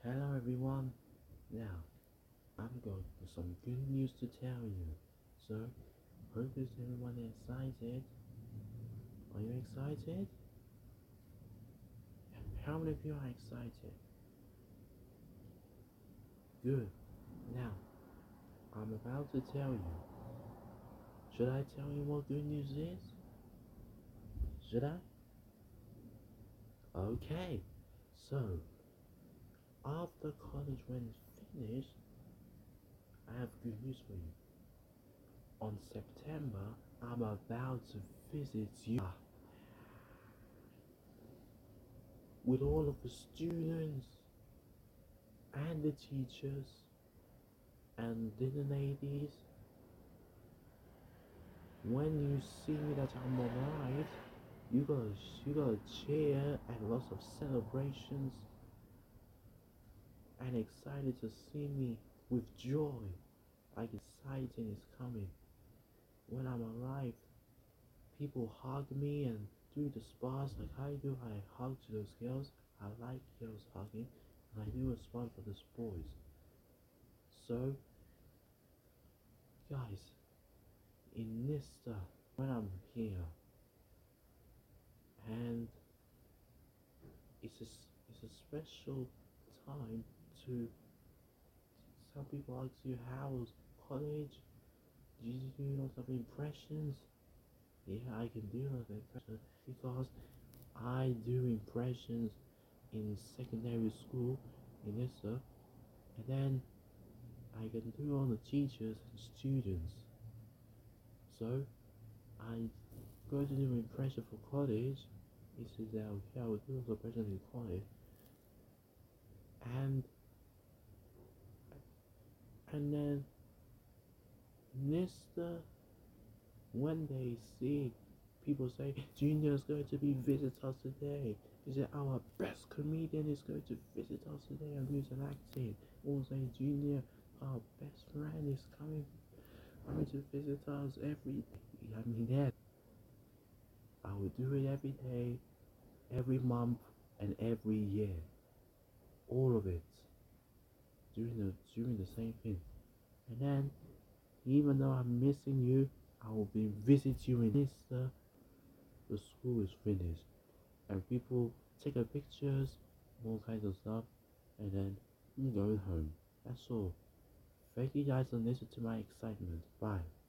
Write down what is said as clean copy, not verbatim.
Hello everyone. Now, I'm going with some good news to tell you. So, hope is everyone excited? Are you excited? How many of you are excited? Good. Now, I'm about to tell you. Should I tell you what good news is? Should I? Okay. So, after college when it's finished, I have good news for you. On September, I'm about to visit you with all of the students and the teachers and dinner ladies. When you see that I'm alright, you gotta cheer and lots of celebrations and excited to see me with joy. Like exciting is coming. When I'm alive, people hug me and do the spas like I do. I hug to those girls. I like girls hugging, and I do a spot for those boys. So, guys, in Nista, when I'm here, and it's a special time to. Some people ask you how's college. Did you do lots of impressions? Yeah, I can do lots of impressions because I do impressions in secondary school in Nista, and then I can do all the teachers and students. So I go to do impression for college. He says that okay, I will do also impression in college, and then Nista, when they see people say Junior is going to be visit us today. He said our best comedian is going to visit us today and do some acting. Or say Junior, our best friend is coming to visit us every day. I mean yeah. I will do it every day, every month and every year. All of it. Doing the same thing. And then even though I'm missing you, I will be visit you in Easter. The school is finished and people take a pictures, all kinds of stuff, and then I'm going home. That's all. Thank you guys for listening to my excitement. Bye.